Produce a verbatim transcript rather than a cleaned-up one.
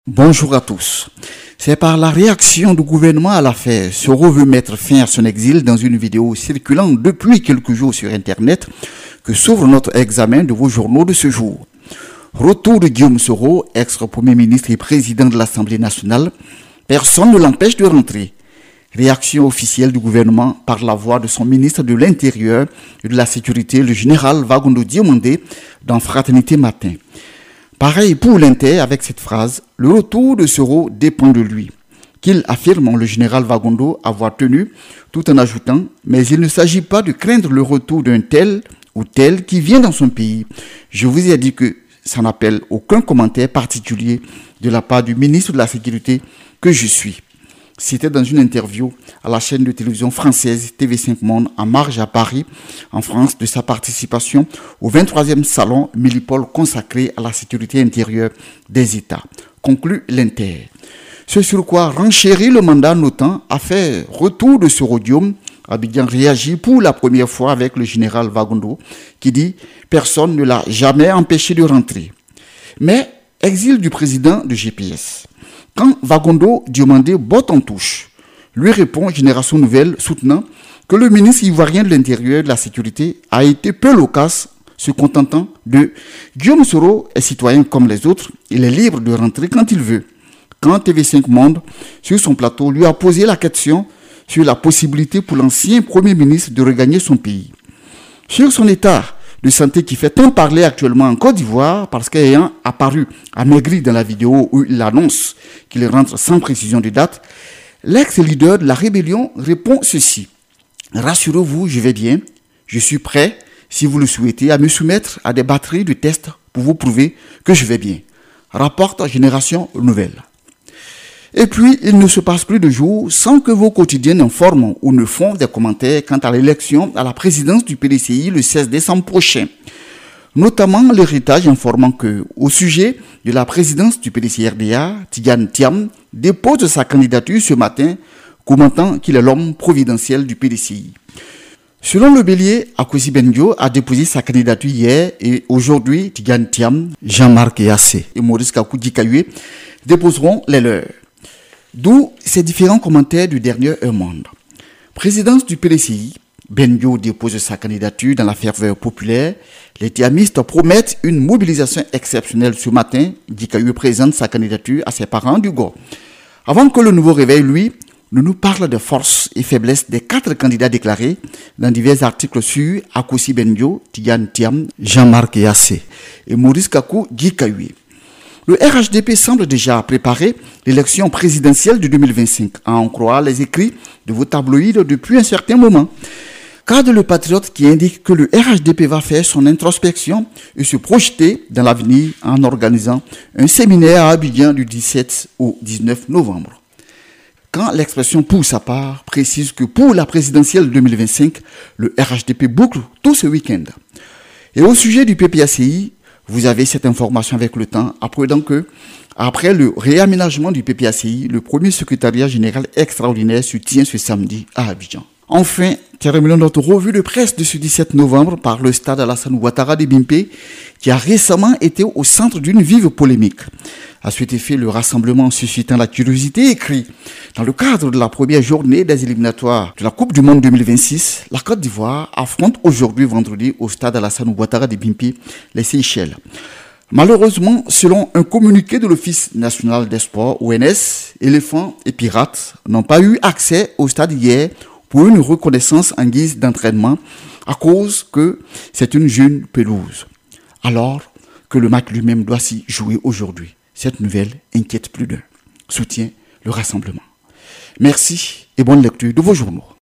Bonjour à tous. C'est par la réaction du gouvernement à l'affaire Soro veut mettre fin à son exil dans une vidéo circulant depuis quelques jours sur Internet que s'ouvre notre examen de vos journaux de ce jour. Retour de Guillaume Soro, ex-premier ministre et président de l'Assemblée nationale. Personne ne l'empêche de rentrer. Réaction officielle du gouvernement par la voix de son ministre de l'Intérieur et de la Sécurité, le général Vagondo Diomandé, dans Fraternité Matin. Pareil pour l'Inter avec cette phrase, le retour de Soro dépend de lui, qu'il affirme le général Vagondo avoir tenu, tout en ajoutant, mais il ne s'agit pas de craindre le retour d'un tel ou tel qui vient dans son pays. Je vous ai dit que ça n'appelle aucun commentaire particulier de la part du ministre de la Sécurité que je suis. C'était dans une interview à la chaîne de télévision française T V cinq Monde en marge à Paris, en France, de sa participation au vingt-troisième salon Millipol consacré à la sécurité intérieure des États. Conclut l'Inter. Ce sur quoi renchérit le mandat notant a fait retour de ce rhodium. Abidjan réagit pour la première fois avec le général Vagondo qui dit « Personne ne l'a jamais empêché de rentrer ». Mais exil du président de G P S. Quand Vagondo Diomandé botte en touche, lui répond Génération Nouvelle soutenant que le ministre ivoirien de l'Intérieur et de la Sécurité a été peu loquace, se contentant de « Guillaume Soro est citoyen comme les autres, il est libre de rentrer quand il veut ». Quand T V cinq Monde, sur son plateau, lui a posé la question sur la possibilité pour l'ancien Premier ministre de regagner son pays. Sur son état de santé qui fait tant parler actuellement en Côte d'Ivoire parce qu'ayant apparu amaigri dans la vidéo où il annonce qu'il rentre sans précision de date, l'ex-leader de la rébellion répond ceci. « Rassurez-vous, je vais bien, je suis prêt, si vous le souhaitez, à me soumettre à des batteries de tests pour vous prouver que je vais bien. » Rapporte Génération Nouvelle. Et puis, il ne se passe plus de jours sans que vos quotidiens n'informent ou ne font des commentaires quant à l'élection à la présidence du P D C I le seize décembre prochain. Notamment l'héritage informant que, au sujet de la présidence du P D C R D A, Tidjane Thiam dépose sa candidature ce matin, commentant qu'il est l'homme providentiel du P D C I. Selon le bélier, Akosi Benjo a déposé sa candidature hier et aujourd'hui, Tidjane Thiam, Jean-Marc Yassé et Maurice Kakou Dikayue déposeront les leurs. D'où ces différents commentaires du dernier Un Monde. Présidence du P D C I, Benjo dépose sa candidature dans la ferveur populaire. Les thiamistes promettent une mobilisation exceptionnelle ce matin. Dikayue présente sa candidature à ses parents du Go. Avant que le nouveau réveil, lui, ne nous parle des forces et faiblesses des quatre candidats déclarés dans divers articles sur Akosi Benjo, Tidjane Thiam, Jean-Marc Yassé et Maurice Kakou Dikayue. Le R H D P semble déjà préparer l'élection présidentielle de deux mille vingt-cinq, à en croire les écrits de vos tabloïds depuis un certain moment. Cadre le Patriote qui indique que le R H D P va faire son introspection et se projeter dans l'avenir en organisant un séminaire à Abidjan du dix-sept au dix-neuf novembre. Quand l'expression pour sa part précise que pour la présidentielle de deux mille vingt-cinq, le R H D P boucle tout ce week-end. Et au sujet du P P A C I, vous avez cette information avec le temps, apprenant que, après le réaménagement du P P A C I, le premier secrétariat général extraordinaire se tient ce samedi à Abidjan. Enfin, terminons notre revue de presse de ce dix-sept novembre par le stade Alassane Ouattara de Bimpe, qui a récemment été au centre d'une vive polémique. À cet effet, le rassemblement suscitant la curiosité écrit « Dans le cadre de la première journée des éliminatoires de la Coupe du Monde deux mille vingt-six, la Côte d'Ivoire affronte aujourd'hui vendredi au stade Alassane Ouattara de Bimpe les Seychelles. » Malheureusement, selon un communiqué de l'Office national des sports, O N S, éléphants et pirates n'ont pas eu accès au stade hier pour une reconnaissance en guise d'entraînement à cause que c'est une jeune pelouse. Alors que le match lui-même doit s'y jouer aujourd'hui. Cette nouvelle inquiète plus d'un. Soutient le rassemblement. Merci et bonne lecture de vos journaux.